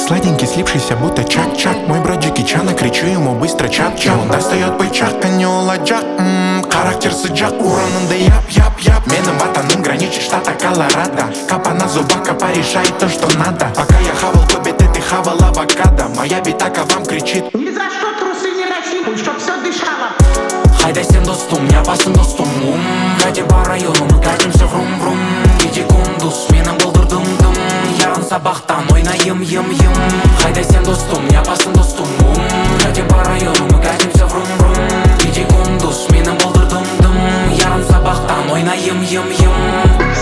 Сладенький, слипшийся, будто чак-чак. Мой брат Джеки Чана, кричу ему быстро чап-чап. Он достает бычак, канёла джак. Характер сыджак, уронында яп-яп-яп. Менің ватаным граничит штата Колорадо. Капа на зубах, капа решает то, что надо. Пока я хавал кобеты, ты хавал авокадо. Моя битака вам кричит: ни за что трусы не носи, пусть чтоб все дышало. Хайда сен достум, не опасен достум. Катим по району, мы катимся врум-врум. Иди кундус, менің болдырдым-дым. Ярын сабақтан ойнайым-ем-ем. Хайда сен достум, не опасен достум. Катим по району,